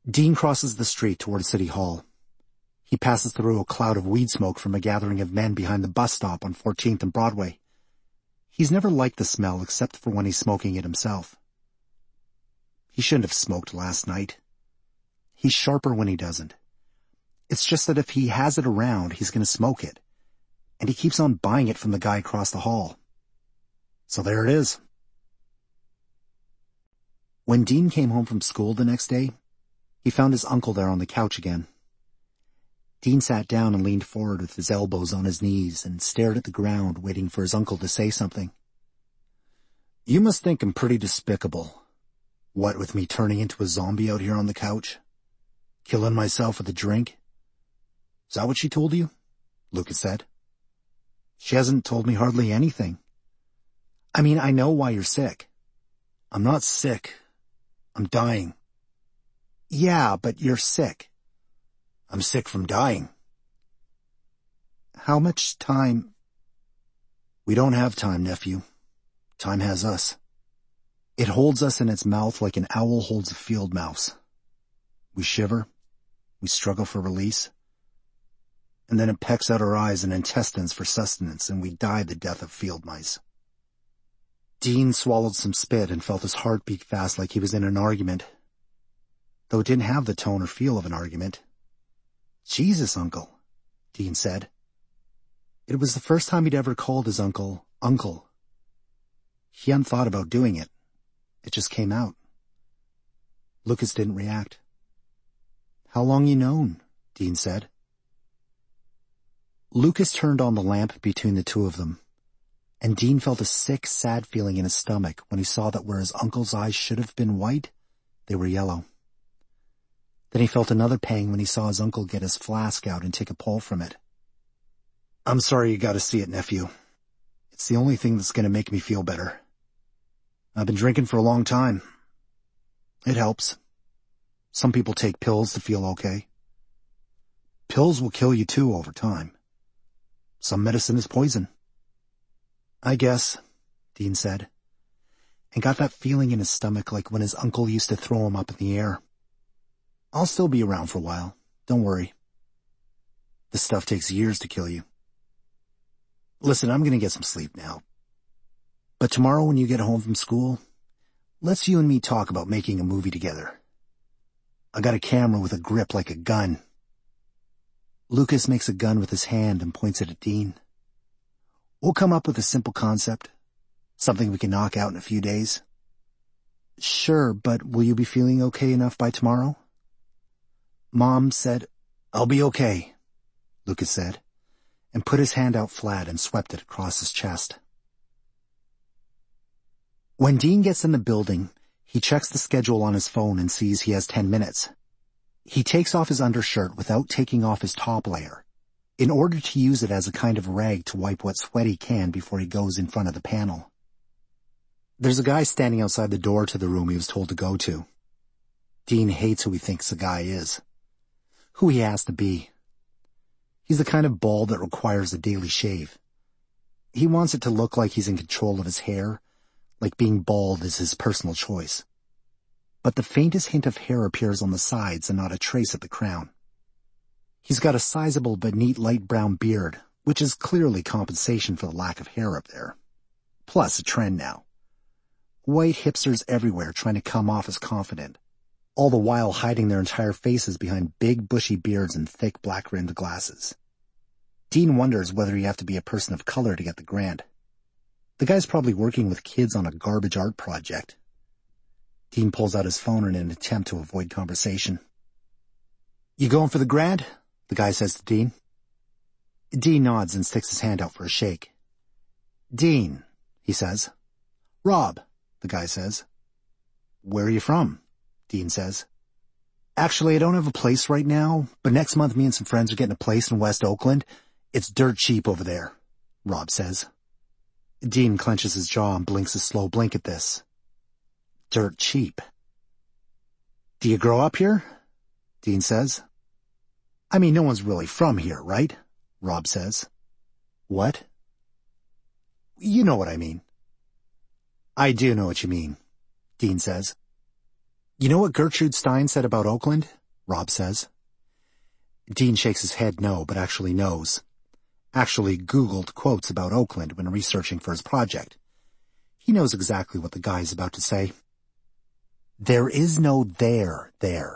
Dean crosses the street toward City Hall. He passes through a cloud of weed smoke from a gathering of men behind the bus stop on 14th and Broadway. He's never liked the smell except for when he's smoking it himself. He shouldn't have smoked last night. He's sharper when he doesn't. It's just that if he has it around, he's going to smoke it. And he keeps on buying it from the guy across the hall. So there it is. When Dean came home from school the next day, he found his uncle there on the couch again. Dean sat down and leaned forward with his elbows on his knees and stared at the ground, waiting for his uncle to say something. "You must think I'm pretty despicable. What with me turning into a zombie out here on the couch? Killing myself with a drink? Is that what she told you?" Lucas said. "She hasn't told me hardly anything. I mean, I know why you're sick." "I'm not sick. I'm dying." "Yeah, but you're sick." "I'm sick from dying." "How much time?" "We don't have time, nephew. Time has us. It holds us in its mouth like an owl holds a field mouse. We shiver. We struggle for release. And then it pecks out our eyes and intestines for sustenance, and we die the death of field mice." Dean swallowed some spit and felt his heart beat fast like he was in an argument, though it didn't have the tone or feel of an argument. "Jesus, Uncle," Dean said. It was the first time he'd ever called his uncle, Uncle. He hadn't thought about doing it. It just came out. Lucas didn't react. "How long you known?" Dean said. Lucas turned on the lamp between the two of them, and Dean felt a sick, sad feeling in his stomach when he saw that where his uncle's eyes should have been white, they were yellow. Then he felt another pang when he saw his uncle get his flask out and take a pull from it. "I'm sorry you gotta see it, nephew. It's the only thing that's gonna make me feel better. I've been drinking for a long time. It helps. Some people take pills to feel okay. Pills will kill you too over time. Some medicine is poison." "I guess," Dean said, and got that feeling in his stomach like when his uncle used to throw him up in the air. "I'll still be around for a while. Don't worry. This stuff takes years to kill you. Listen, I'm gonna get some sleep now. But tomorrow when you get home from school, let's you and me talk about making a movie together. I got a camera with a grip like a gun." Lucas makes a gun with his hand and points it at Dean. "We'll come up with a simple concept. Something we can knock out in a few days." "Sure, but will you be feeling okay enough by tomorrow?" Mom said, "I'll be okay," Lucas said, and put his hand out flat and swept it across his chest. When Dean gets in the building, he checks the schedule on his phone and sees he has 10 minutes. He takes off his undershirt without taking off his top layer, in order to use it as a kind of rag to wipe what sweat he can before he goes in front of the panel. There's a guy standing outside the door to the room he was told to go to. Dean hates who he thinks the guy is, who he has to be. He's the kind of bald that requires a daily shave. He wants it to look like he's in control of his hair, like being bald is his personal choice. But the faintest hint of hair appears on the sides and not a trace at the crown. He's got a sizable but neat light brown beard, which is clearly compensation for the lack of hair up there. Plus a trend now. White hipsters everywhere trying to come off as confident, all the while hiding their entire faces behind big bushy beards and thick black-rimmed glasses. Dean wonders whether you have to be a person of color to get the grant. The guy's probably working with kids on a garbage art project. Dean pulls out his phone in an attempt to avoid conversation. "You going for the grant?" the guy says to Dean. Dean nods and sticks his hand out for a shake. "Dean," he says. "Rob," the guy says. "Where are you from?" Dean says. "Actually, I don't have a place right now, but next month me and some friends are getting a place in West Oakland. It's dirt cheap over there," Rob says. Dean clenches his jaw and blinks a slow blink at this. Dirt cheap. "Do you grow up here?" Dean says. "I mean, no one's really from here, right?" Rob says. "What?" "You know what I mean." "I do know what you mean," Dean says. You know what Gertrude Stein said about Oakland? Rob says. Dean shakes his head no, but actually knows. Actually Googled quotes about Oakland when researching for his project. He knows exactly what the guy is about to say. There is no there,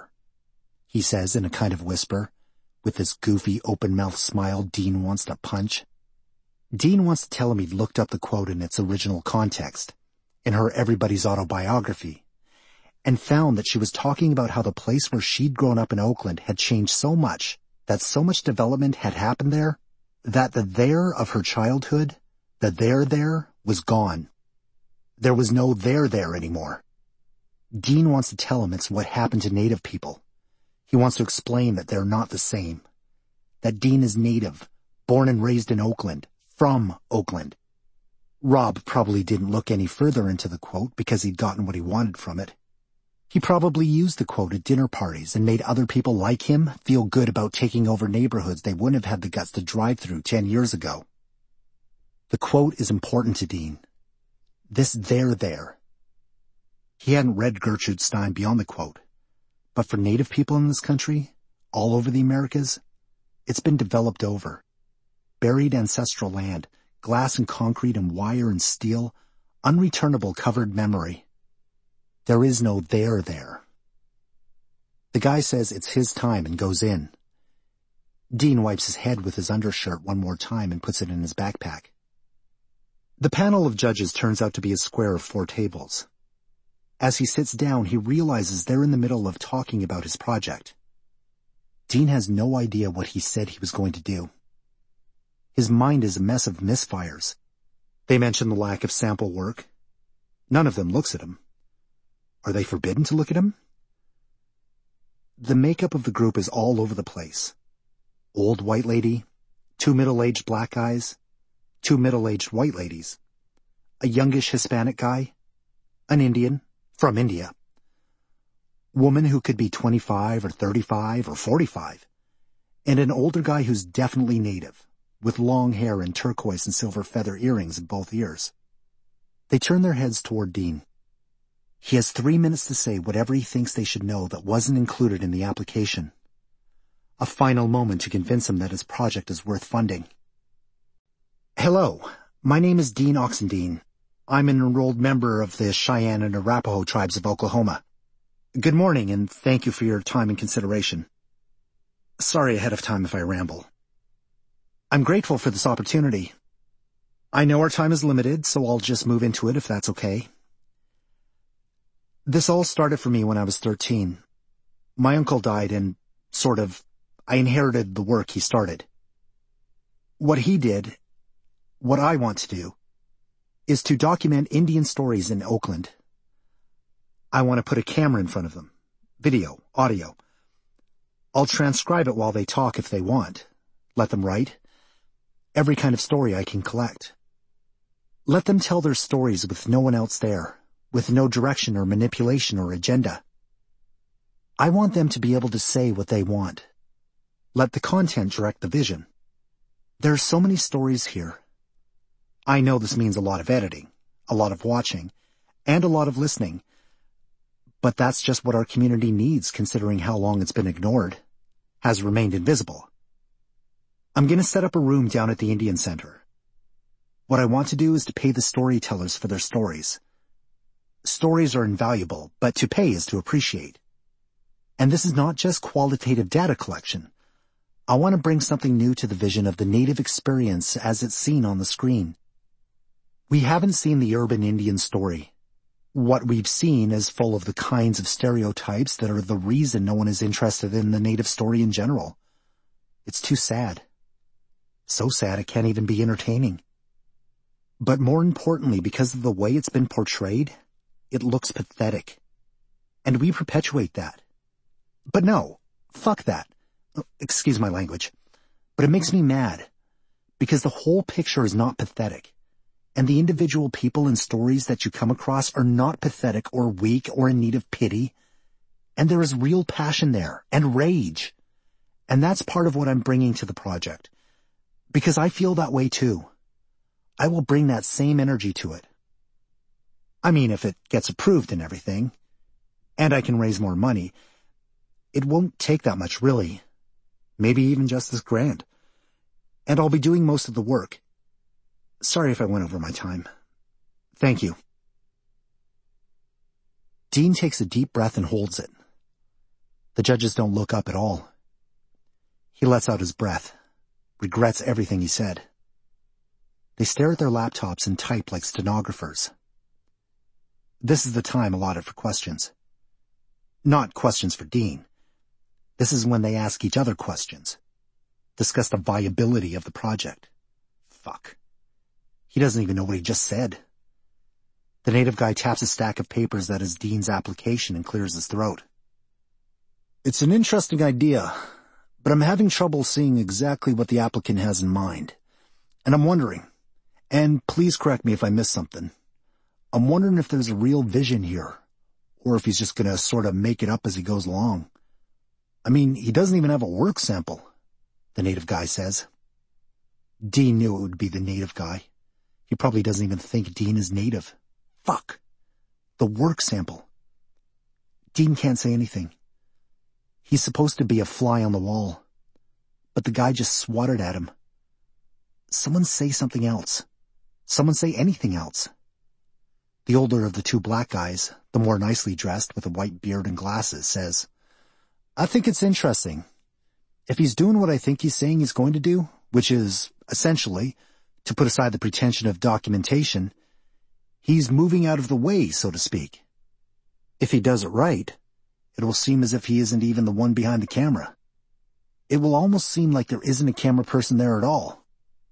he says in a kind of whisper, with this goofy open-mouthed smile Dean wants to punch. Dean wants to tell him he'd looked up the quote in its original context, in her Everybody's Autobiography, and found that she was talking about how the place where she'd grown up in Oakland had changed so much, that so much development had happened there, that the there of her childhood, the there, was gone. There was no there anymore. Dean wants to tell him it's what happened to Native people. He wants to explain that they're not the same. That Dean is Native, born and raised in Oakland, from Oakland. Rob probably didn't look any further into the quote because he'd gotten what he wanted from it. He probably used the quote at dinner parties and made other people like him feel good about taking over neighborhoods they wouldn't have had the guts to drive through 10 years ago. The quote is important to Dean. This there. He hadn't read Gertrude Stein beyond the quote, but for Native people in this country, all over the Americas, it's been developed over. Buried ancestral land, glass and concrete and wire and steel, unreturnable covered memory. There is no there. The guy says it's his time and goes in. Dean wipes his head with his undershirt one more time and puts it in his backpack. The panel of judges turns out to be a square of 4 tables. As he sits down, he realizes they're in the middle of talking about his project. Dean has no idea what he said he was going to do. His mind is a mess of misfires. They mention the lack of sample work. None of them looks at him. Are they forbidden to look at him? The makeup of the group is all over the place. Old white lady, 2 middle-aged black guys, 2 middle-aged white ladies, a youngish Hispanic guy, an Indian, from India, woman who could be 25 or 35 or 45, and an older guy who's definitely Native, with long hair and turquoise and silver feather earrings in both ears. They turn their heads toward Dean. He has 3 minutes to say whatever he thinks they should know that wasn't included in the application. A final moment to convince him that his project is worth funding. Hello, my name is Dean Oxendine. I'm an enrolled member of the Cheyenne and Arapaho tribes of Oklahoma. Good morning, and thank you for your time and consideration. Sorry ahead of time if I ramble. I'm grateful for this opportunity. I know our time is limited, so I'll just move into it if that's okay. This all started for me when I was 13. My uncle died and, I inherited the work he started. What he did, what I want to do, is to document Indian stories in Oakland. I want to put a camera in front of them. Video, audio. I'll transcribe it while they talk if they want. Let them write. Every kind of story I can collect. Let them tell their stories with no one else there, with no direction or manipulation or agenda. I want them to be able to say what they want. Let the content direct the vision. There are so many stories here. I know this means a lot of editing, a lot of watching, and a lot of listening. But that's just what our community needs considering how long it's been ignored, has remained invisible. I'm going to set up a room down at the Indian Center. What I want to do is to pay the storytellers for their stories. Stories are invaluable, but to pay is to appreciate. And this is not just qualitative data collection. I want to bring something new to the vision of the Native experience as it's seen on the screen. We haven't seen the urban Indian story. What we've seen is full of the kinds of stereotypes that are the reason no one is interested in the Native story in general. It's too sad. So sad it can't even be entertaining. But more importantly, because of the way it's been portrayed, it looks pathetic. And we perpetuate that. But no, fuck that. Excuse my language. But it makes me mad. Because the whole picture is not pathetic. And the individual people and stories that you come across are not pathetic or weak or in need of pity. And there is real passion there, and rage. And that's part of what I'm bringing to the project. Because I feel that way too. I will bring that same energy to it. I mean, if it gets approved and everything. and I can raise more money. It won't take that much, really. Maybe even just this grand. And I'll be doing most of the work. Sorry if I went over my time. Thank you. Dean takes a deep breath and holds it. The judges don't look up at all. He lets out his breath, regrets everything he said. They stare at their laptops and type like stenographers. This is the time allotted for questions. Not questions for Dean. This is when they ask each other questions. Discuss the viability of the project. Fuck. He doesn't even know what he just said. The native guy taps a stack of papers that is Dean's application and clears his throat. It's an interesting idea, but I'm having trouble seeing exactly what the applicant has in mind. And I'm wondering, and please correct me if I missed something, I'm wondering if there's a real vision here, or if he's just gonna sort of make it up as he goes along. I mean, he doesn't even have a work sample, the native guy says. Dean knew it would be the native guy. He probably doesn't even think Dean is native. Fuck. The work sample. Dean can't say anything. He's supposed to be a fly on the wall. But the guy just swatted at him. Someone say something else. Someone say anything else. The older of the two black guys, the more nicely dressed with a white beard and glasses, says, I think it's interesting. If he's doing what I think he's saying he's going to do, which is, essentially, to put aside the pretension of documentation, he's moving out of the way, so to speak. If he does it right, it will seem as if he isn't even the one behind the camera. It will almost seem like there isn't a camera person there at all.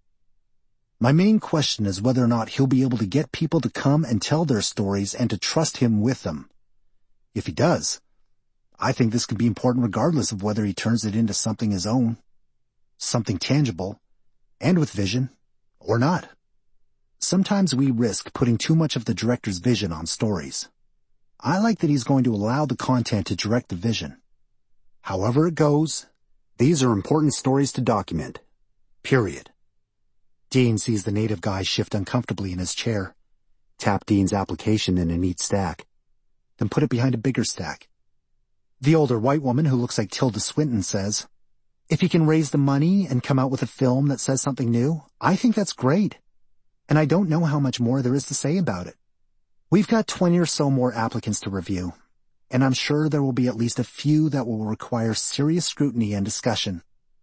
My main question is whether or not he'll be able to get people to come and tell their stories and to trust him with them. If he does, I think this could be important regardless of whether he turns it into something his own, something tangible, and with vision, or not. Sometimes we risk putting too much of the director's vision on stories. I like that he's going to allow the content to direct the vision. However it goes, these are important stories to document. Period. Dean sees the native guy shift uncomfortably in his chair, tap Dean's application in a neat stack, then put it behind a bigger stack. The older white woman, who looks like Tilda Swinton, says, if he can raise the money and come out with a film that says something new, I think that's great. And I don't know how much more there is to say about it. We've got 20 or so more applicants to review, and I'm sure there will be at least a few that will require serious scrutiny and discussion.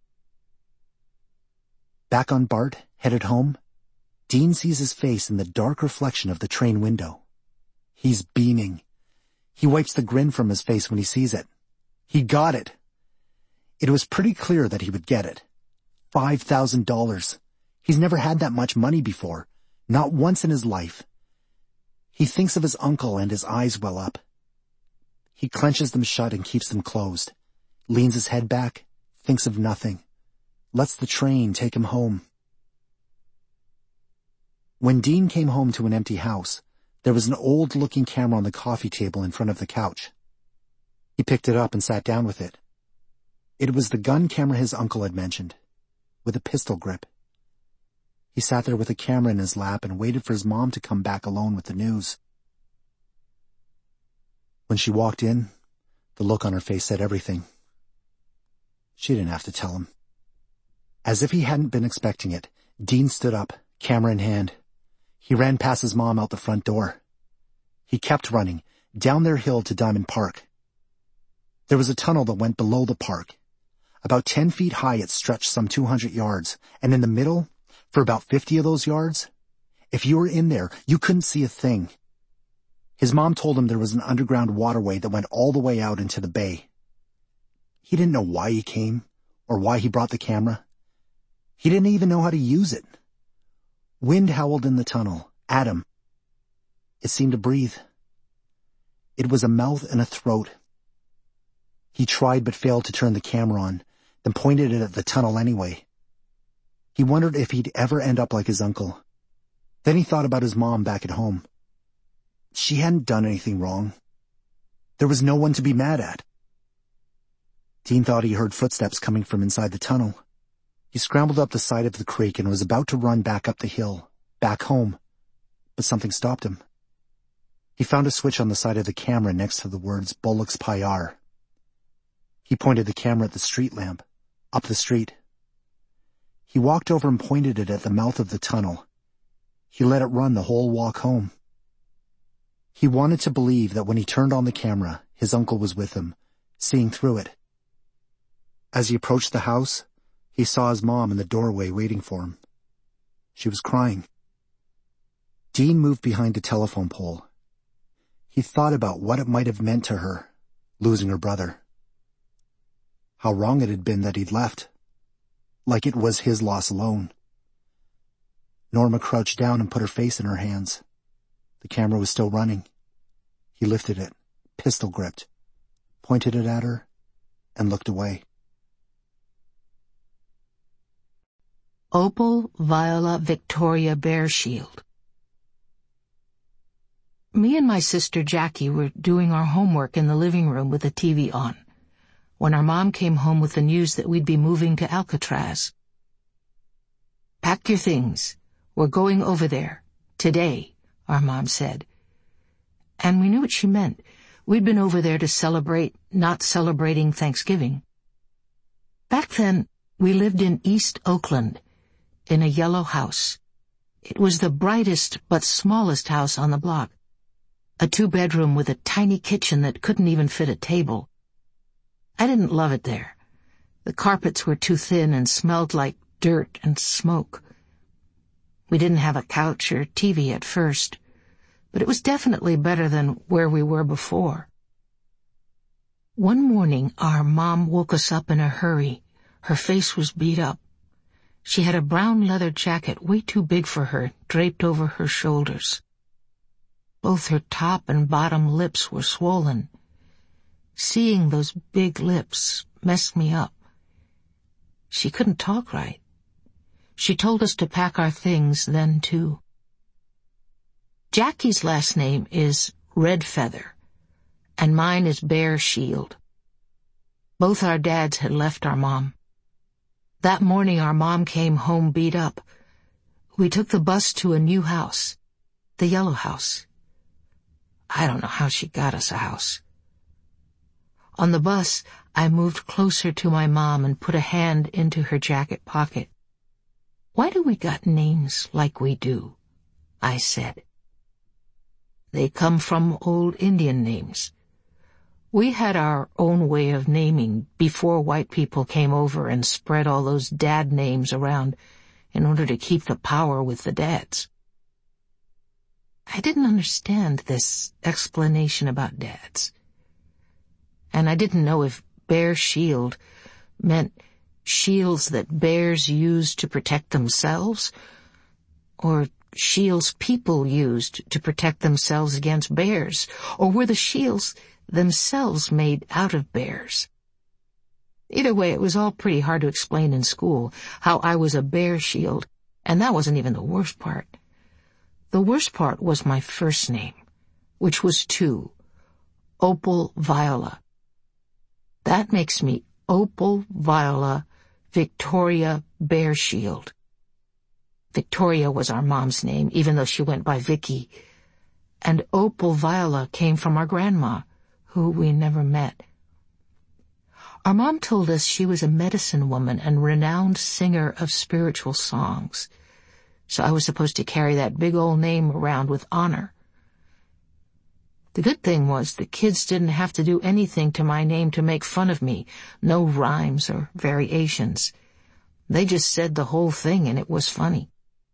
Back on BART, headed home, Dean sees his face in the dark reflection of the train window. He's beaming. He wipes the grin from his face when he sees it. He got it. It was pretty clear that he would get it. $5,000. He's never had that much money before, not once in his life. He thinks of his uncle and his eyes well up. He clenches them shut and keeps them closed, leans his head back, thinks of nothing, lets the train take him home. When Dean came home to an empty house, there was an old-looking camera on the coffee table in front of the couch. He picked it up and sat down with it. It was the gun camera his uncle had mentioned, with a pistol grip. He sat there with the camera in his lap and waited for his mom to come back alone with the news. When she walked in, the look on her face said everything. She didn't have to tell him. As if he hadn't been expecting it, Dean stood up, camera in hand. He ran past his mom out the front door. He kept running, down their hill to Diamond Park. There was a tunnel that went below the park. About 10 feet high it stretched some 200 yards, and in the middle, for about 50 of those yards, if you were in there, you couldn't see a thing. His mom told him there was an underground waterway that went all the way out into the bay. He didn't know why he came, or why he brought the camera. He didn't even know how to use it. Wind howled in the tunnel, at him. It seemed to breathe. It was a mouth and a throat. He tried but failed to turn the camera on, then pointed it at the tunnel anyway. He wondered if he'd ever end up like his uncle. Then he thought about his mom back at home. She hadn't done anything wrong. There was no one to be mad at. Dean thought he heard footsteps coming from inside the tunnel. He scrambled up the side of the creek and was about to run back up the hill, back home, but something stopped him. He found a switch on the side of the camera next to the words Bullock's Pyar. He pointed the camera at the street lamp, up the street. He walked over and pointed it at the mouth of the tunnel. He let it run the whole walk home. He wanted to believe that when he turned on the camera, his uncle was with him, seeing through it. As he approached the house, he saw his mom in the doorway waiting for him. She was crying. Dean moved behind a telephone pole. He thought about what it might have meant to her, losing her brother. How wrong it had been that he'd left, like it was his loss alone. Norma crouched down and put her face in her hands. The camera was still running. He lifted it, pistol gripped, pointed it at her, and looked away. Opal Viola Victoria Bearshield. Me and my sister Jackie were doing our homework in the living room with the TV on, when our mom came home with the news that we'd be moving to Alcatraz. "Pack your things. We're going over there. Today," our mom said. And we knew what she meant. We'd been over there to celebrate not celebrating Thanksgiving. Back then, we lived in East Oakland, in a yellow house. It was the brightest but smallest house on the block. A 2-bedroom with a tiny kitchen that couldn't even fit a table. I didn't love it there. The carpets were too thin and smelled like dirt and smoke. We didn't have a couch or TV at first, but it was definitely better than where we were before. One morning, our mom woke us up in a hurry. Her face was beat up. She had a brown leather jacket way too big for her, draped over her shoulders. Both her top and bottom lips were swollen. Seeing those big lips messed me up. She couldn't talk right. She told us to pack our things then, too. Jackie's last name is Redfeather, and mine is Bearshield. Both our dads had left our mom. That morning our mom came home beat up. We took the bus to a new house, the yellow house. I don't know how she got us a house. On the bus, I moved closer to my mom and put a hand into her jacket pocket. "Why do we got names like we do?" I said. "They come from old Indian names. We had our own way of naming before white people came over and spread all those dad names around in order to keep the power with the dads." I didn't understand this explanation about dads. And I didn't know if Bearshield meant shields that bears used to protect themselves, or shields people used to protect themselves against bears, or were the shields themselves made out of bears. Either way, it was all pretty hard to explain in school, how I was a Bearshield, and that wasn't even the worst part. The worst part was my first name, which was 2, Opal Viola. That makes me Opal Viola Victoria Bearshield. Victoria was our mom's name, even though she went by Vicky, and Opal Viola came from our grandma, who we never met. Our mom told us she was a medicine woman and renowned singer of spiritual songs, so I was supposed to carry that big old name around with honor. The good thing was the kids didn't have to do anything to my name to make fun of me, no rhymes or variations. They just said the whole thing and it was funny.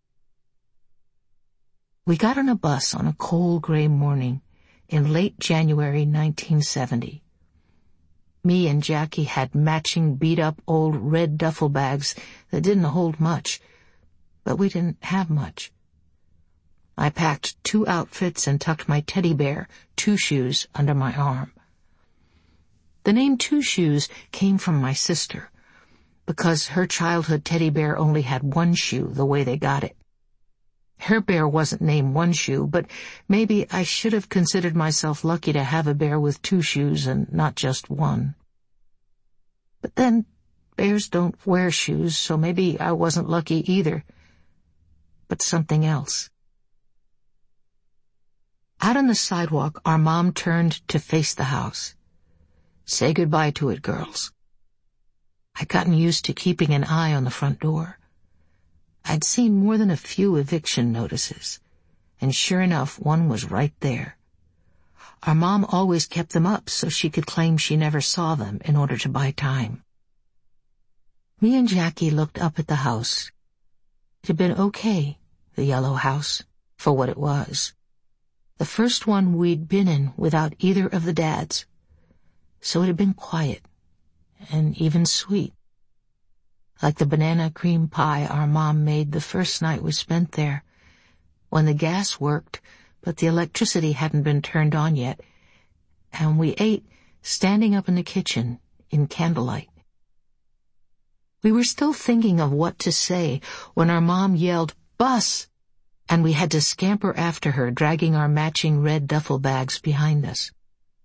We got on a bus on a cold gray morning in late January 1970. Me and Jackie had matching beat-up old red duffel bags that didn't hold much, but we didn't have much. I packed 2 outfits and tucked my teddy bear, Two Shoes, under my arm. The name Two Shoes came from my sister, because her childhood teddy bear only had 1 shoe the way they got it. Her bear wasn't named One Shoe, but maybe I should have considered myself lucky to have a bear with 2 shoes and not just 1. But then, bears don't wear shoes, so maybe I wasn't lucky either. But something else. Out on the sidewalk, our mom turned to face the house. "Say goodbye to it, girls." I'd gotten used to keeping an eye on the front door. I'd seen more than a few eviction notices, and sure enough, one was right there. Our mom always kept them up so she could claim she never saw them in order to buy time. Me and Jackie looked up at the house. It had been okay, the yellow house, for what it was. The first one we'd been in without either of the dads. So it had been quiet, and even sweet. Like the banana cream pie our mom made the first night we spent there, when the gas worked, but the electricity hadn't been turned on yet, and we ate standing up in the kitchen in candlelight. We were still thinking of what to say when our mom yelled, "Bus!" and we had to scamper after her, dragging our matching red duffel bags behind us.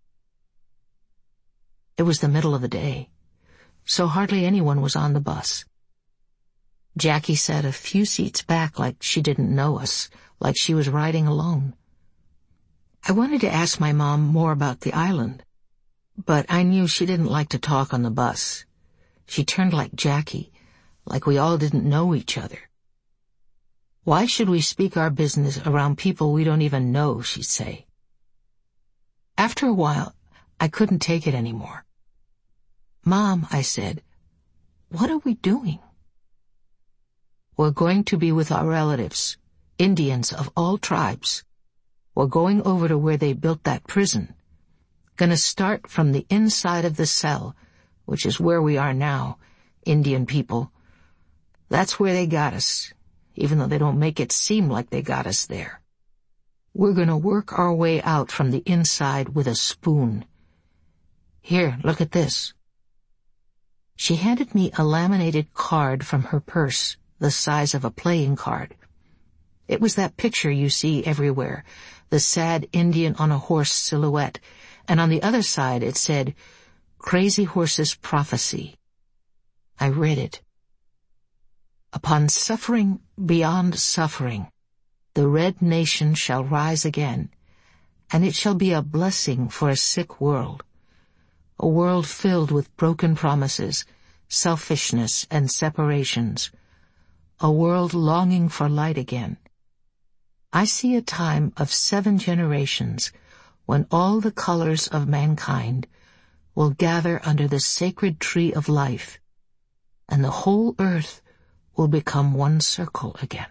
It was the middle of the day, so hardly anyone was on the bus. Jackie sat a few seats back like she didn't know us, like she was riding alone. I wanted to ask my mom more about the island, but I knew she didn't like to talk on the bus. She turned like Jackie, like we all didn't know each other. "Why should we speak our business around people we don't even know?" she'd say. After a while, I couldn't take it anymore. "Mom," I said, "what are we doing?" "We're going to be with our relatives, Indians of all tribes. We're going over to where they built that prison. Gonna start from the inside of the cell, which is where we are now, Indian people. That's where they got us, even though they don't make it seem like they got us there. We're gonna work our way out from the inside with a spoon. Here, look at this." She handed me a laminated card from her purse, the size of a playing card. It was that picture you see everywhere, the sad Indian on a horse silhouette, and on the other side it said, "Crazy Horse's Prophecy." I read it. "Upon suffering beyond suffering, the Red Nation shall rise again, and it shall be a blessing for a sick world, a world filled with broken promises, selfishness, and separations, a world longing for light again. I see a time of 7 generations when all the colors of mankind will gather under the sacred tree of life, and the whole earth will become one circle again."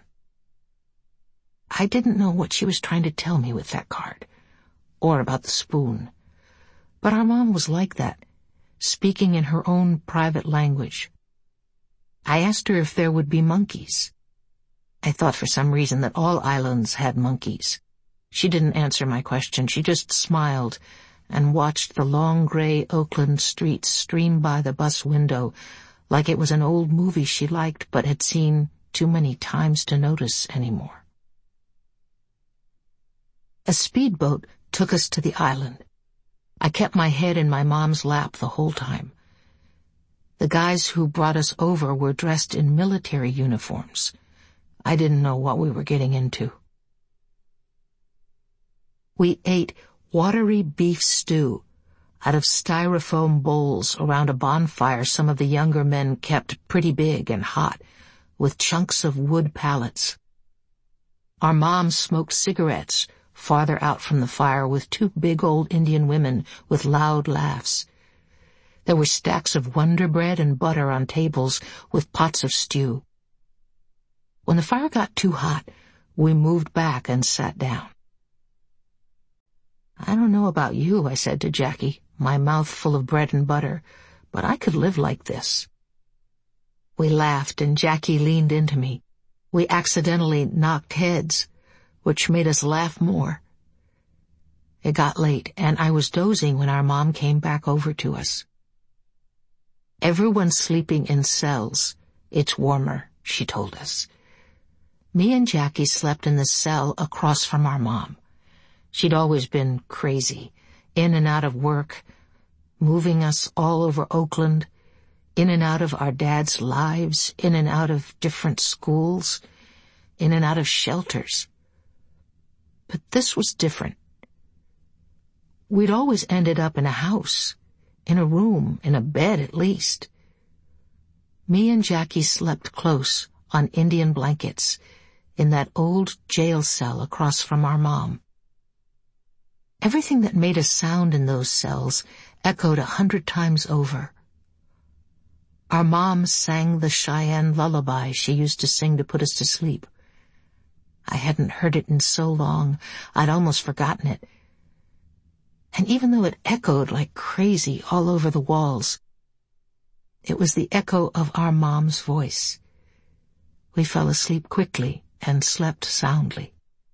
I didn't know what she was trying to tell me with that card, or about the spoon, but our mom was like that, speaking in her own private language. I asked her if there would be monkeys. I thought for some reason that all islands had monkeys. She didn't answer my question. She just smiled and watched the long gray Oakland streets stream by the bus window like it was an old movie she liked but had seen too many times to notice anymore. A speedboat took us to the island. I kept my head in my mom's lap the whole time. The guys who brought us over were dressed in military uniforms. I didn't know what we were getting into. We ate watery beef stew out of styrofoam bowls around a bonfire some of the younger men kept pretty big and hot, with chunks of wood pallets. Our mom smoked cigarettes farther out from the fire with 2 big old Indian women with loud laughs. There were stacks of Wonder Bread and butter on tables with pots of stew. When the fire got too hot, we moved back and sat down. "I don't know about you," I said to Jackie, my mouth full of bread and butter, "but I could live like this." We laughed and Jackie leaned into me. We accidentally knocked heads, which made us laugh more. It got late, and I was dozing when our mom came back over to us. "Everyone's sleeping in cells. It's warmer," she told us. Me and Jackie slept in the cell across from our mom. She'd always been crazy, in and out of work, moving us all over Oakland, in and out of our dad's lives, in and out of different schools, in and out of shelters. But this was different. we'd always ended up in a house, in a room, in a bed at least. Me and Jackie slept close on Indian blankets in that old jail cell across from our mom. Everything that made a sound in those cells echoed 100 times over. Our mom sang the Cheyenne lullaby she used to sing to put us to sleep. I hadn't heard it in so long, I'd almost forgotten it. And even though it echoed like crazy all over the walls, it was the echo of our mom's voice. We fell asleep quickly and slept soundly.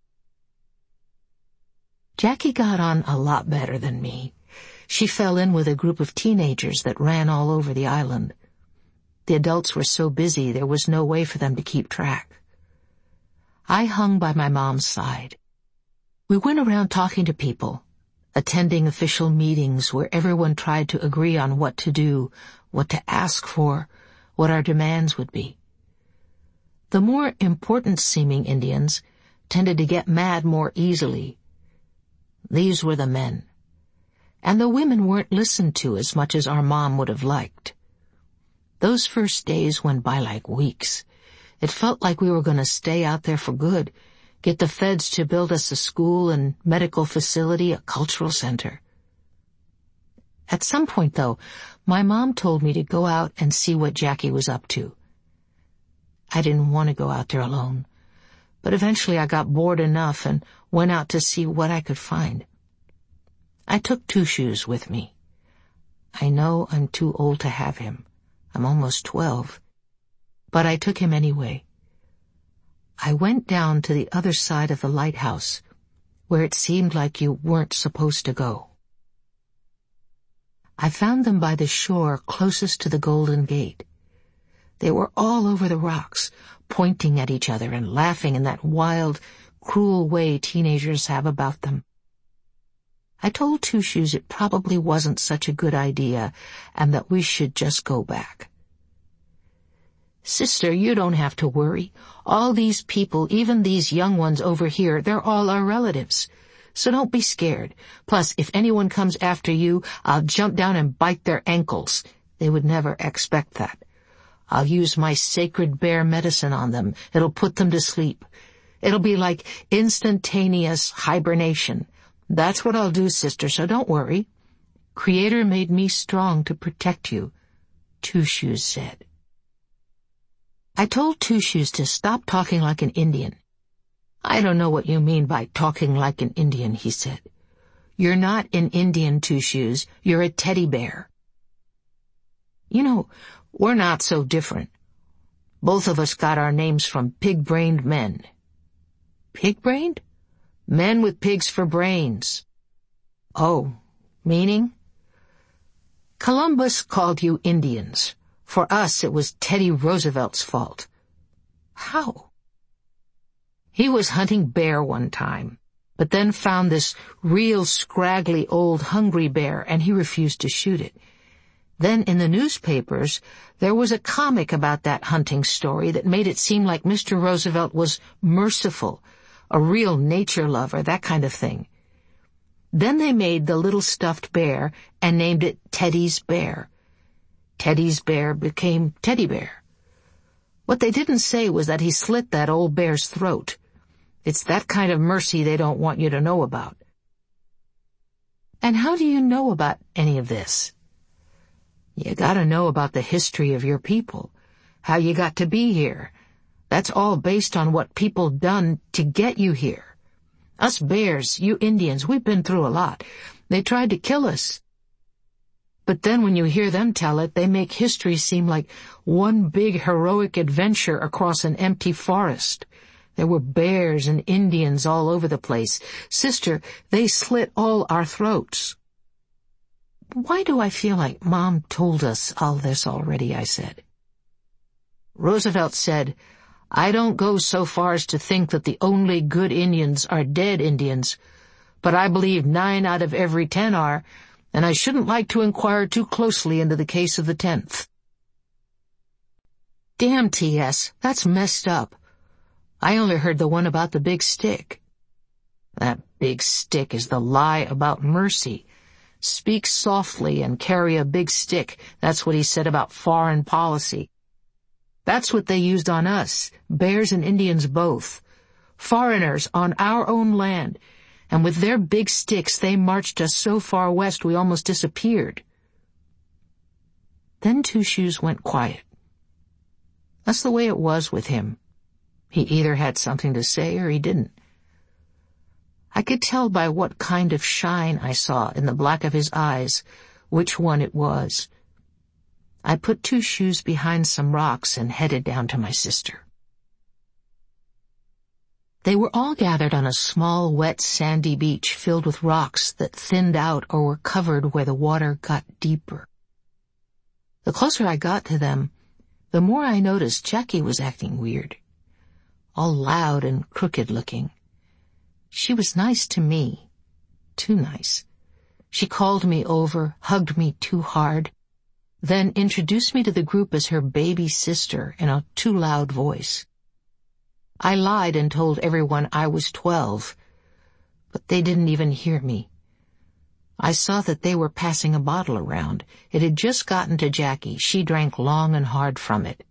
Jackie got on a lot better than me. She fell in with a group of teenagers that ran all over the island. The adults were so busy there was no way for them to keep track. I hung by my mom's side. We went around talking to people, attending official meetings where everyone tried to agree on what to do, what to ask for, what our demands would be. The more important-seeming Indians tended to get mad more easily. These were the men. And the women weren't listened to as much as our mom would have liked. Those first days went by like weeks. It felt like we were going to stay out there for good, get the feds to build us a school and medical facility, a cultural center. At some point, though, my mom told me to go out and see what Jackie was up to. I didn't want to go out there alone, but eventually I got bored enough and went out to see what I could find. I took Two Shoes with me. I know I'm too old to have him. I'm almost 12. But I took him anyway. I went down to the other side of the lighthouse, where it seemed like you weren't supposed to go. I found them by the shore closest to the Golden Gate. They were all over the rocks, pointing at each other and laughing in that wild, cruel way teenagers have about them. I told Two Shoes it probably wasn't such a good idea and that we should just go back. Sister, you don't have to worry. All these people, even these young ones over here, they're all our relatives. So don't be scared. Plus, if anyone comes after you, I'll jump down and bite their ankles. They would never expect that. I'll use my sacred bear medicine on them. It'll put them to sleep. It'll be like instantaneous hibernation. That's what I'll do, sister, so don't worry. Creator made me strong to protect you, Two Shoes said. I told Two Shoes to stop talking like an Indian. I don't know what you mean by talking like an Indian, he said. You're not an Indian, Two Shoes. You're a teddy bear. You know, we're not so different. Both of us got our names from pig-brained men. Pig-brained? Men with pigs for brains. Oh, meaning? Columbus called you Indians. For us, it was Teddy Roosevelt's fault. How? He was hunting bear one time, but then found this real scraggly old hungry bear and he refused to shoot it. Then in the newspapers, there was a comic about that hunting story that made it seem like Mr. Roosevelt was merciful, a real nature lover, that kind of thing. Then they made the little stuffed bear and named it Teddy's Bear. Teddy's bear became Teddy Bear. What they didn't say was that he slit that old bear's throat. It's that kind of mercy they don't want you to know about. And how do you know about any of this? You gotta know about the history of your people, how you got to be here. That's all based on what people done to get you here. Us bears, you Indians, we've been through a lot. They tried to kill us. But then when you hear them tell it, they make history seem like one big heroic adventure across an empty forest. There were bears and Indians all over the place. Sister, they slit all our throats. Why do I feel like Mom told us all this already, I said. Roosevelt said, I don't go so far as to think that the only good Indians are dead Indians, but I believe 9 out of every 10 are, and I shouldn't like to inquire too closely into the case of the 10th. Damn, T.S., that's messed up. I only heard the one about the big stick. That big stick is the lie about mercy. Speak softly and carry a big stick. That's what he said about foreign policy. That's what they used on us, bears and Indians both. Foreigners on our own land. And with their big sticks, they marched us so far west we almost disappeared. Then Two Shoes went quiet. That's the way it was with him. He either had something to say or he didn't. I could tell by what kind of shine I saw in the black of his eyes which one it was. I put Two Shoes behind some rocks and headed down to my sister. They were all gathered on a small, wet, sandy beach filled with rocks that thinned out or were covered where the water got deeper. The closer I got to them, the more I noticed Jackie was acting weird, all loud and crooked-looking. She was nice to me, too nice. She called me over, hugged me too hard, then introduced me to the group as her baby sister in a too loud voice. I lied and told everyone I was 12, but they didn't even hear me. I saw that they were passing a bottle around. It had just gotten to Jackie. She drank long and hard from it.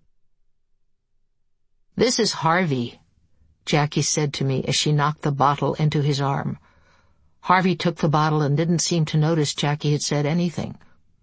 "This is Harvey," Jackie said to me as she knocked the bottle into his arm. Harvey took the bottle and didn't seem to notice Jackie had said anything.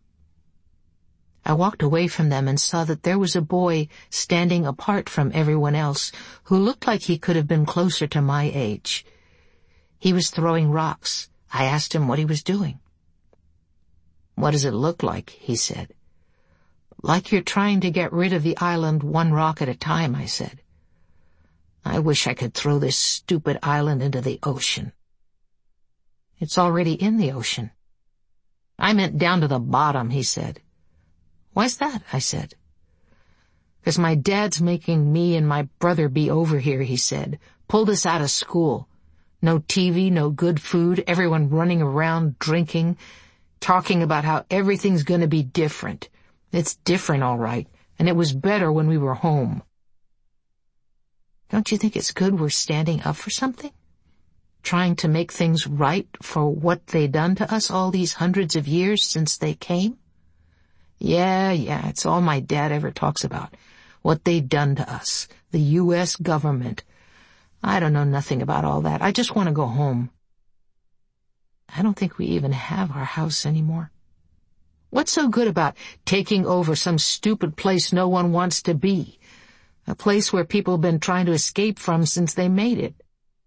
I walked away from them and saw that there was a boy standing apart from everyone else who looked like he could have been closer to my age. He was throwing rocks. I asked him what he was doing. "What does it look like?" he said. "Like you're trying to get rid of the island one rock at a time," I said. "I wish I could throw this stupid island into the ocean." "It's already in the ocean." "I meant down to the bottom," he said. "Why's that?" I said. "'Cause my dad's making me and my brother be over here," he said. "Pulled us out of school. No TV, no good food, everyone running around drinking, talking about how everything's going to be different. It's different, all right, and it was better when we were home." Don't you think it's good we're standing up for something? Trying to make things right for what they done to us all these hundreds of years since they came? Yeah, it's all my dad ever talks about. What they done to us. The U.S. government. I don't know nothing about all that. I just want to go home. I don't think we even have our house anymore. What's so good about taking over some stupid place no one wants to be? A place where people have been trying to escape from since they made it.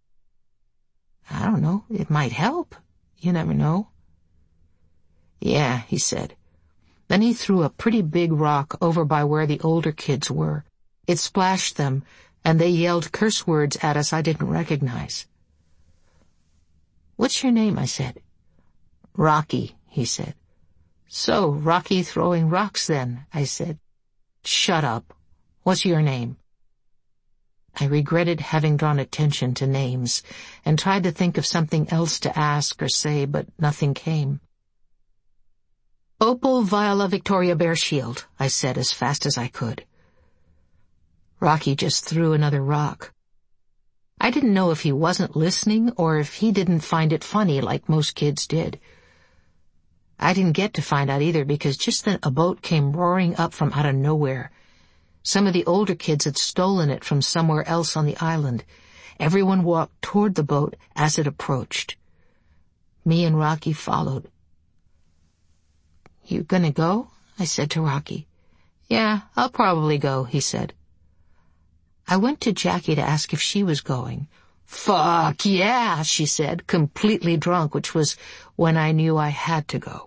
I don't know. It might help. You never know. "Yeah," he said. Then he threw a pretty big rock over by where the older kids were. It splashed them, and they yelled curse words at us I didn't recognize. "What's your name?" I said. "Rocky," he said. "So, Rocky throwing rocks then," I said. "Shut up. What's your name?" I regretted having drawn attention to names and tried to think of something else to ask or say, but nothing came. "Opal Viola Victoria Bearshield," I said as fast as I could. Rocky just threw another rock. I didn't know if he wasn't listening or if he didn't find it funny like most kids did. I didn't get to find out either because just then a boat came roaring up from out of nowhere. Some of the older kids had stolen it from somewhere else on the island. Everyone walked toward the boat as it approached. Me and Rocky followed. "You gonna go?" I said to Rocky. "Yeah, I'll probably go," he said. I went to Jackie to ask if she was going. "Fuck yeah," she said, completely drunk, which was when I knew I had to go.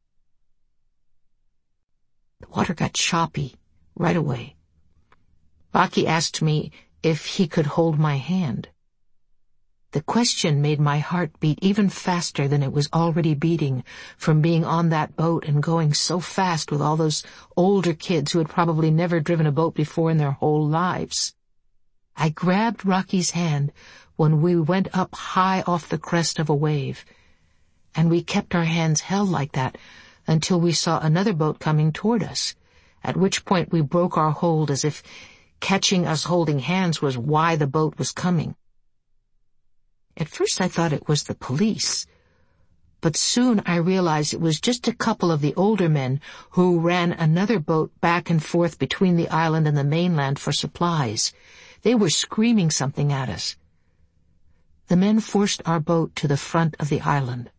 The water got choppy right away. Rocky asked me if he could hold my hand. The question made my heart beat even faster than it was already beating from being on that boat and going so fast with all those older kids who had probably never driven a boat before in their whole lives. I grabbed Rocky's hand when we went up high off the crest of a wave, and we kept our hands held like that until we saw another boat coming toward us, at which point we broke our hold as if catching us holding hands was why the boat was coming. At first I thought it was the police, but soon I realized it was just a couple of the older men who ran another boat back and forth between the island and the mainland for supplies. They were screaming something at us. The men forced our boat to the front of the island.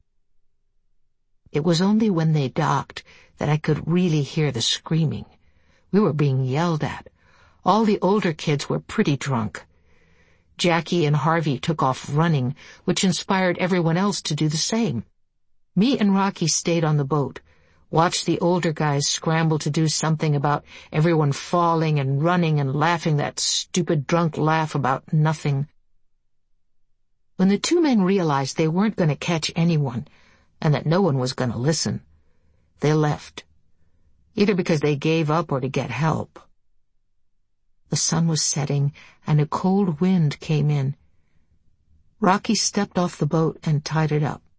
It was only when they docked that I could really hear the screaming. We were being yelled at. All the older kids were pretty drunk. Jackie and Harvey took off running, which inspired everyone else to do the same. Me and Rocky stayed on the boat, watched the older guys scramble to do something about everyone falling and running and laughing that stupid drunk laugh about nothing. When the two men realized they weren't going to catch anyone and that no one was going to listen, they left, either because they gave up or to get help. The sun was setting and a cold wind came in. Rocky stepped off the boat and tied it up.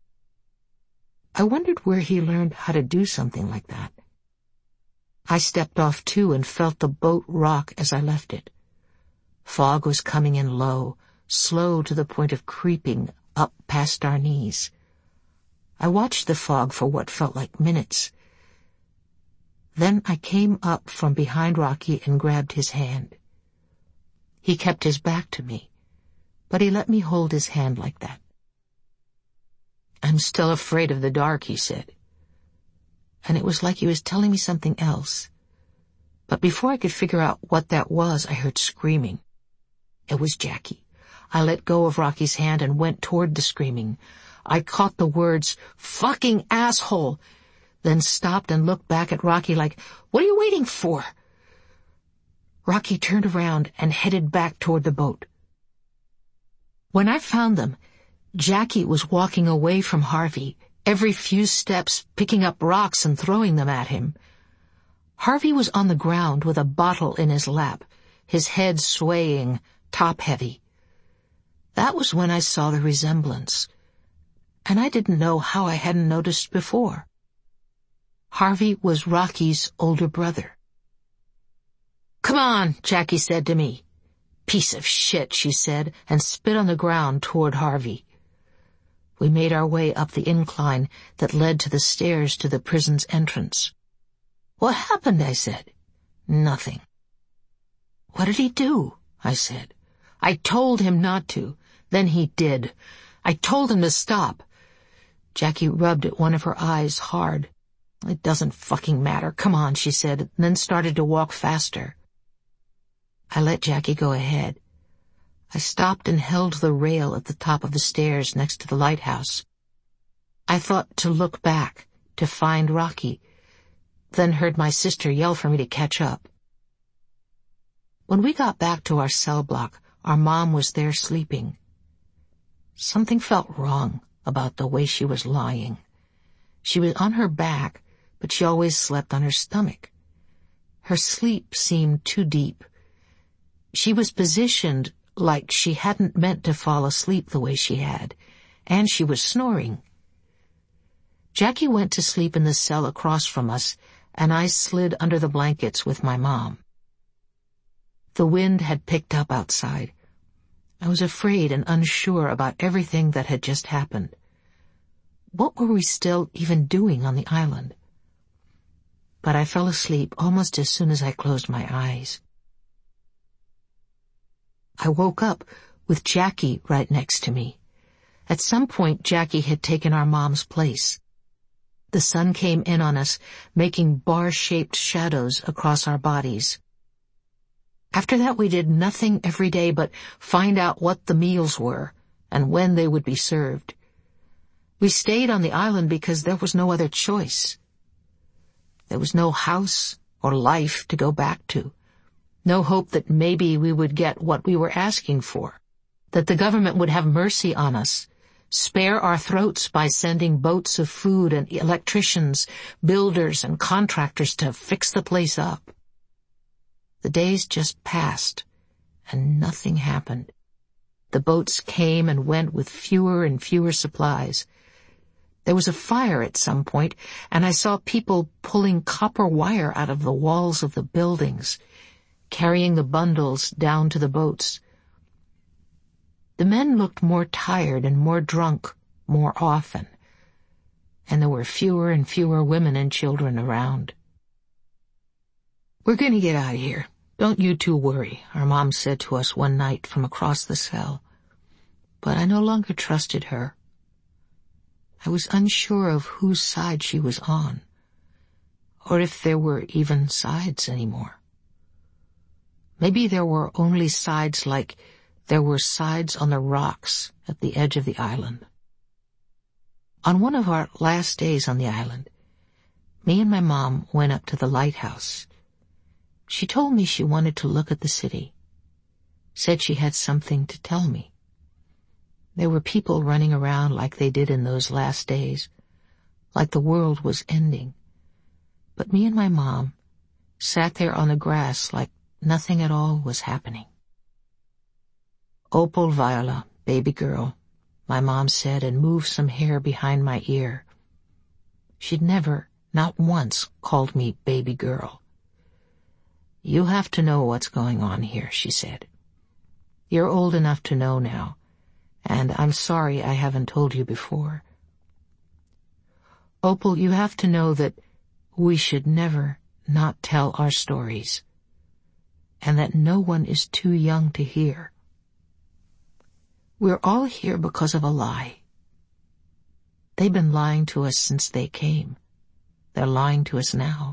I wondered where he learned how to do something like that. I stepped off too and felt the boat rock as I left it. Fog was coming in low, slow to the point of creeping up past our knees. I watched the fog for what felt like minutes. Then I came up from behind Rocky and grabbed his hand. He kept his back to me, but he let me hold his hand like that. "I'm still afraid of the dark," he said. And it was like he was telling me something else. But before I could figure out what that was, I heard screaming. It was Jackie. I let go of Rocky's hand and went toward the screaming. I caught the words, "fucking asshole," then stopped and looked back at Rocky like, "What are you waiting for?" Rocky turned around and headed back toward the boat. When I found them, Jackie was walking away from Harvey, every few steps picking up rocks and throwing them at him. Harvey was on the ground with a bottle in his lap, his head swaying, top-heavy. That was when I saw the resemblance, and I didn't know how I hadn't noticed before. Harvey was Rocky's older brother. "Come on," Jackie said to me. "Piece of shit," she said, and spit on the ground toward Harvey. We made our way up the incline that led to the stairs to the prison's entrance. "What happened?" I said. "Nothing." "What did he do?" I said. "I told him not to. Then he did. I told him to stop." Jackie rubbed at one of her eyes hard. "It doesn't fucking matter. Come on," she said, and then started to walk faster. I let Jackie go ahead. I stopped and held the rail at the top of the stairs next to the lighthouse. I thought to look back, to find Rocky, then heard my sister yell for me to catch up. When we got back to our cell block, our mom was there sleeping. Something felt wrong about the way she was lying. She was on her back, but she always slept on her stomach. Her sleep seemed too deep. She was positioned like she hadn't meant to fall asleep the way she had, and she was snoring. Jackie went to sleep in the cell across from us, and I slid under the blankets with my mom. The wind had picked up outside. I was afraid and unsure about everything that had just happened. What were we still even doing on the island? But I fell asleep almost as soon as I closed my eyes. I woke up with Jackie right next to me. At some point, Jackie had taken our mom's place. The sun came in on us, making bar-shaped shadows across our bodies. After that, we did nothing every day but find out what the meals were and when they would be served. We stayed on the island because there was no other choice. There was no house or life to go back to. No hope that maybe we would get what we were asking for, that the government would have mercy on us, spare our throats by sending boats of food and electricians, builders and contractors to fix the place up. The days just passed, and nothing happened. The boats came and went with fewer and fewer supplies. There was a fire at some point, and I saw people pulling copper wire out of the walls of the buildings, carrying the bundles down to the boats. The men looked more tired and more drunk more often, and there were fewer and fewer women and children around. "We're going to get out of here. Don't you two worry," our mom said to us one night from across the cell. But I no longer trusted her. I was unsure of whose side she was on, or if there were even sides anymore. Maybe there were only sides like there were sides on the rocks at the edge of the island. On one of our last days on the island, me and my mom went up to the lighthouse. She told me she wanted to look at the city, said she had something to tell me. There were people running around like they did in those last days, like the world was ending. But me and my mom sat there on the grass like nothing at all was happening. "Opal Viola, baby girl," my mom said, and moved some hair behind my ear. She'd never, not once, called me baby girl. "You have to know what's going on here," she said. "You're old enough to know now, and I'm sorry I haven't told you before. Opal, you have to know that we should never not tell our stories, and that no one is too young to hear. We're all here because of a lie. They've been lying to us since they came. They're lying to us now."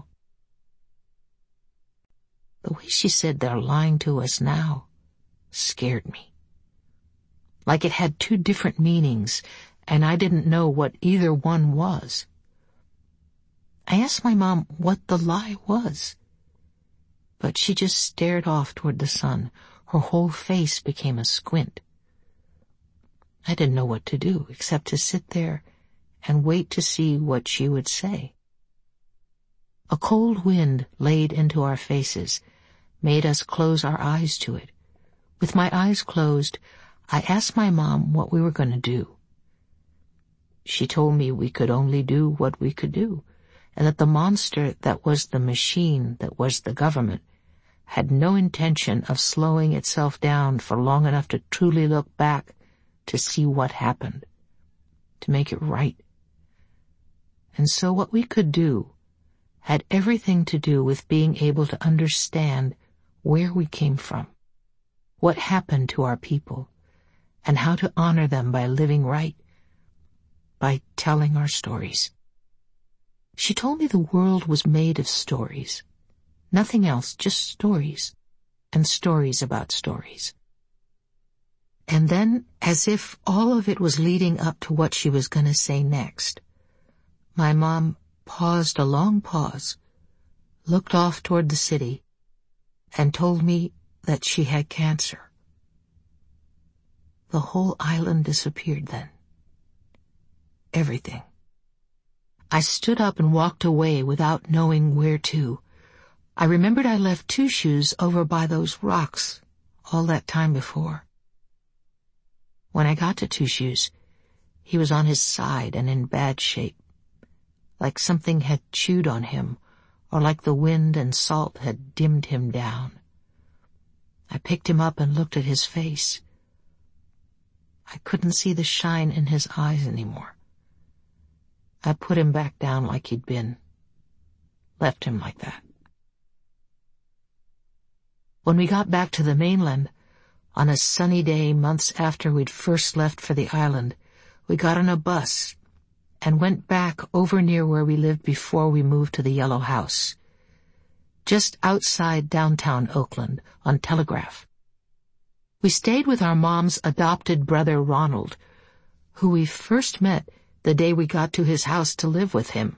The way she said "they're lying to us now" scared me. Like it had two different meanings, and I didn't know what either one was. I asked my mom what the lie was, but she just stared off toward the sun. Her whole face became a squint. I didn't know what to do except to sit there and wait to see what she would say. A cold wind laid into our faces, made us close our eyes to it. With my eyes closed, I asked my mom what we were going to do. She told me we could only do what we could do, and that the monster that was the machine that was the government had no intention of slowing itself down for long enough to truly look back to see what happened, to make it right. And so what we could do had everything to do with being able to understand where we came from, what happened to our people, and how to honor them by living right, by telling our stories. She told me the world was made of stories. Nothing else, just stories, and stories about stories. And then, as if all of it was leading up to what she was going to say next, my mom paused a long pause, looked off toward the city, and told me that she had cancer. The whole island disappeared then. Everything. I stood up and walked away without knowing where to. I remembered I left Two Shoes over by those rocks all that time before. When I got to Two Shoes, he was on his side and in bad shape, like something had chewed on him, or like the wind and salt had dimmed him down. I picked him up and looked at his face. I couldn't see the shine in his eyes anymore. I put him back down like he'd been. Left him like that. When we got back to the mainland, on a sunny day months after we'd first left for the island, we got on a bus and went back over near where we lived before we moved to the Yellow House, just outside downtown Oakland, on Telegraph. We stayed with our mom's adopted brother Ronald, who we first met the day we got to his house to live with him.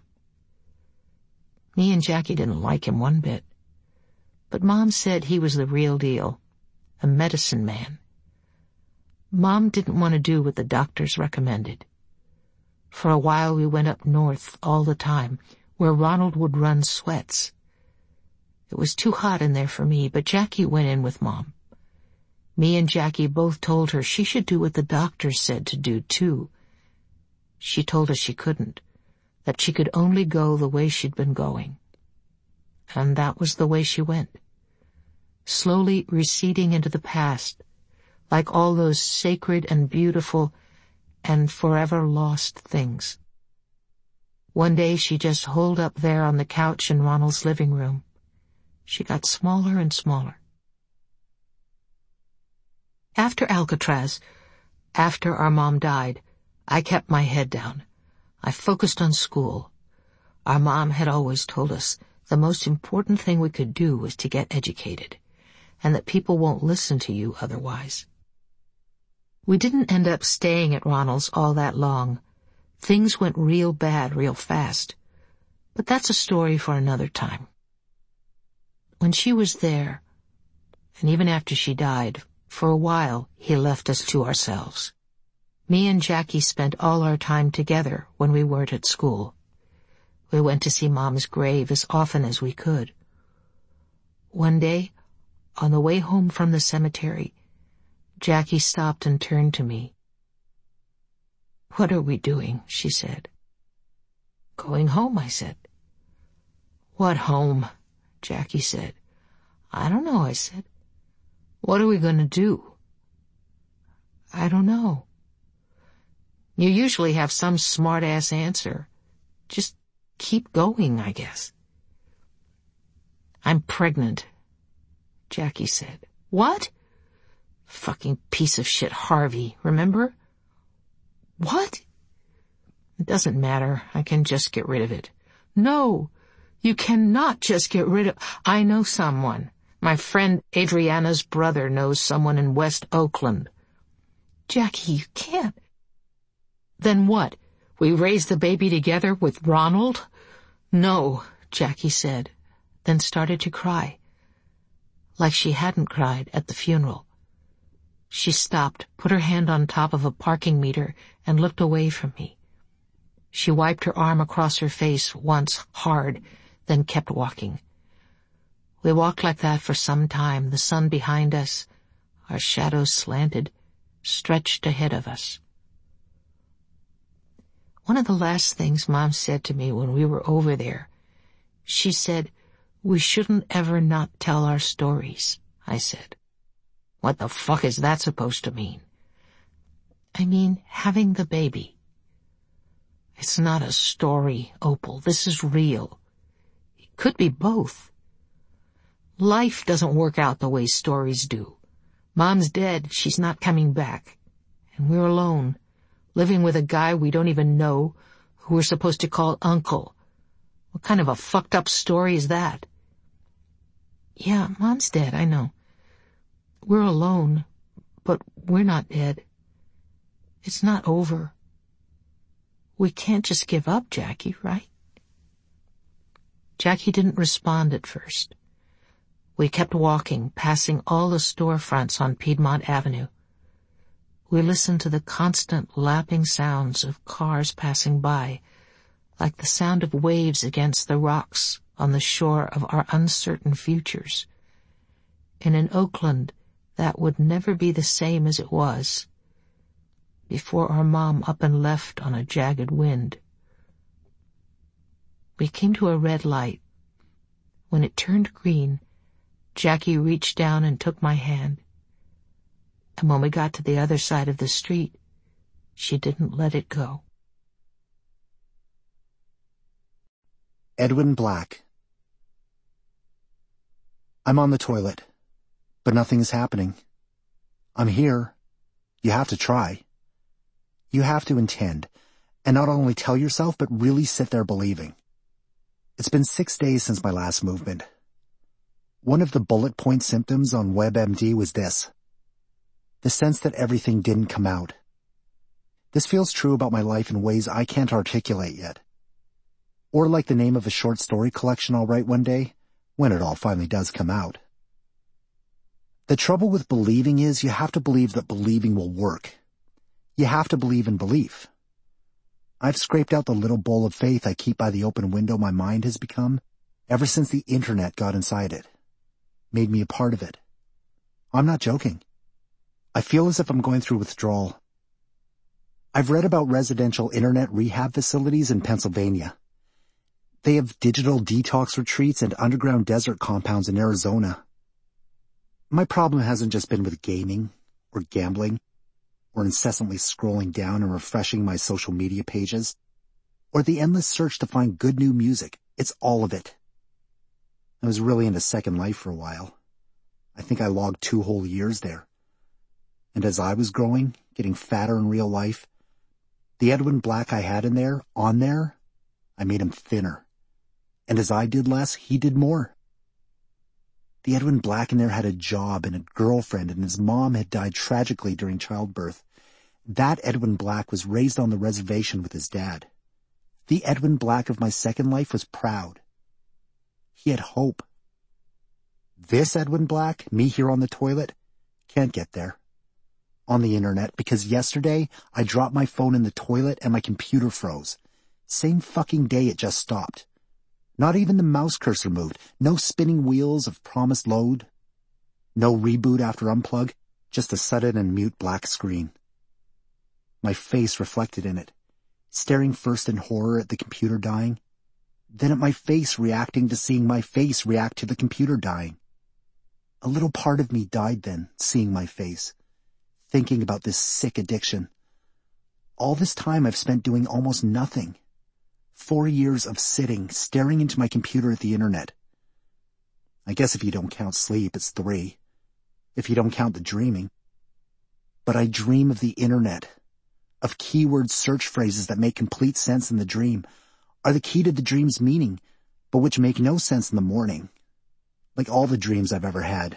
Me and Jackie didn't like him one bit, but Mom said he was the real deal, a medicine man. Mom didn't want to do what the doctors recommended. For a while we went up north all the time, where Ronald would run sweats. It was too hot in there for me, but Jackie went in with Mom. Me and Jackie both told her she should do what the doctors said to do, too. She told us she couldn't, that she could only go the way she'd been going. And that was the way she went, slowly receding into the past, like all those sacred and beautiful and forever lost things. One day she just holed up there on the couch in Ronald's living room. She got smaller and smaller. After Alcatraz, after our mom died, I kept my head down. I focused on school. Our mom had always told us the most important thing we could do was to get educated, and that people won't listen to you otherwise. We didn't end up staying at Ronald's all that long. Things went real bad real fast. But that's a story for another time. When she was there, and even after she died, for a while he left us to ourselves. Me and Jackie spent all our time together when we weren't at school. We went to see Mom's grave as often as we could. One day, on the way home from the cemetery, Jackie stopped and turned to me. "What are we doing?" she said. "Going home," I said. "What home?" Jackie said. "I don't know," I said. "What are we going to do?" "I don't know." "You usually have some smart-ass answer. Just keep going, I guess." "I'm pregnant," Jackie said. "What?" "Fucking piece of shit Harvey, remember?" "What?" "It doesn't matter. I can just get rid of it." "No, you cannot just get rid of—" "I know someone. My friend Adriana's brother knows someone in West Oakland." "Jackie, you can't." "Then what? We raise the baby together with Ronald?" "No," Jackie said, then started to cry. Like she hadn't cried at the funeral. She stopped, put her hand on top of a parking meter, and looked away from me. She wiped her arm across her face once hard, then kept walking. We walked like that for some time, the sun behind us, our shadows slanted, stretched ahead of us. One of the last things Mom said to me when we were over there, she said, "We shouldn't ever not tell our stories," I said. "What the fuck is that supposed to mean?" "I mean, having the baby." "It's not a story, Opal. This is real. It could be both. Life doesn't work out the way stories do. Mom's dead. She's not coming back. And we're alone, living with a guy we don't even know, who we're supposed to call Uncle. What kind of a fucked up story is that?" "Yeah, Mom's dead, I know. We're alone, but we're not dead. It's not over. We can't just give up, Jackie, right?" Jackie didn't respond at first. We kept walking, passing all the storefronts on Piedmont Avenue. We listened to the constant lapping sounds of cars passing by, like the sound of waves against the rocks on the shore of our uncertain futures. And in Oakland, that would never be the same as it was before our mom up and left on a jagged wind. We came to a red light. When it turned green, Jackie reached down and took my hand. And when we got to the other side of the street, she didn't let it go. Edwin Black. I'm on the toilet, but nothing is happening. I'm here. You have to try. You have to intend, and not only tell yourself, but really sit there believing. It's been 6 days since my last movement. One of the bullet point symptoms on WebMD was this: the sense that everything didn't come out. This feels true about my life in ways I can't articulate yet. Or like the name of a short story collection I'll write one day, when it all finally does come out. The trouble with believing is you have to believe that believing will work. You have to believe in belief. I've scraped out the little bowl of faith I keep by the open window my mind has become ever since the internet got inside it. Made me a part of it. I'm not joking. I feel as if I'm going through withdrawal. I've read about residential internet rehab facilities in Pennsylvania. They have digital detox retreats and underground desert compounds in Arizona. My problem hasn't just been with gaming, or gambling, or incessantly scrolling down and refreshing my social media pages, or the endless search to find good new music. It's all of it. I was really into Second Life for a while. I think I logged 2 whole years there. And as I was growing, getting fatter in real life, the Edwin Black I had on there, I made him thinner. And as I did less, he did more. The Edwin Black in there had a job and a girlfriend, and his mom had died tragically during childbirth. That Edwin Black was raised on the reservation with his dad. The Edwin Black of my Second Life was proud. He had hope. This Edwin Black, me here on the toilet, can't get there. On the internet, because yesterday I dropped my phone in the toilet and my computer froze. Same fucking day it just stopped. Not even the mouse cursor moved. No spinning wheels of promised load. No reboot after unplug. Just a sudden and mute black screen. My face reflected in it, staring first in horror at the computer dying, then at my face reacting to seeing my face react to the computer dying. A little part of me died then, seeing my face, thinking about this sick addiction. All this time I've spent doing almost nothing. 4 years of sitting, staring into my computer at the internet. I guess if you don't count sleep, it's 3. If you don't count the dreaming. But I dream of the internet, of keyword search phrases that make complete sense in the dream, are the key to the dream's meaning, but which make no sense in the morning, like all the dreams I've ever had.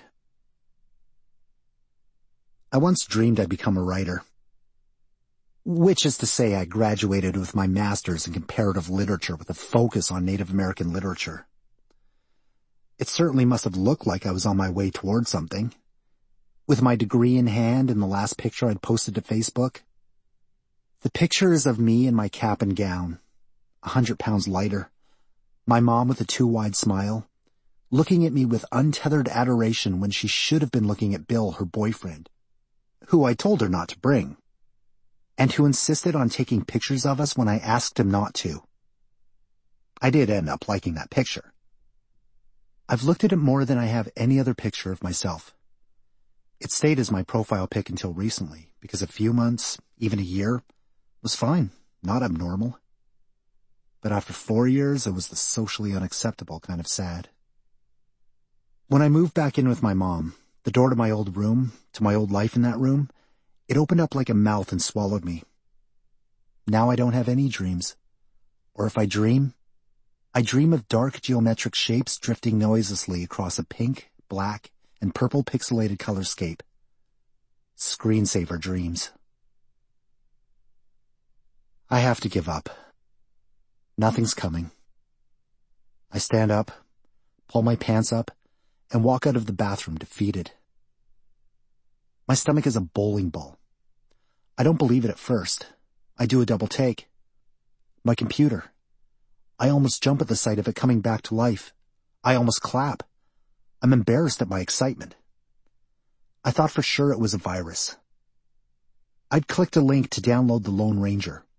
I once dreamed I'd become a writer. Which is to say I graduated with my master's in comparative literature with a focus on Native American literature. It certainly must have looked like I was on my way toward something. With my degree in hand and the last picture I'd posted to Facebook. The picture is of me in my cap and gown, 100 pounds lighter, my mom with a too wide smile, looking at me with untethered adoration when she should have been looking at Bill, her boyfriend, who I told her not to bring, and who insisted on taking pictures of us when I asked him not to. I did end up liking that picture. I've looked at it more than I have any other picture of myself. It stayed as my profile pic until recently, because a few months, even a year, was fine, not abnormal. But after 4 years, it was the socially unacceptable kind of sad. When I moved back in with my mom, the door to my old room, to my old life in that room, it opened up like a mouth and swallowed me. Now I don't have any dreams. Or if I dream of dark geometric shapes drifting noiselessly across a pink, black, and purple pixelated colorscape. Screensaver dreams. I have to give up. Nothing's coming. I stand up, pull my pants up, and walk out of the bathroom defeated. My stomach is a bowling ball. I don't believe it at first. I do a double take. My computer. I almost jump at the sight of it coming back to life. I almost clap. I'm embarrassed at my excitement. I thought for sure it was a virus. I'd clicked a link to download the Lone Ranger,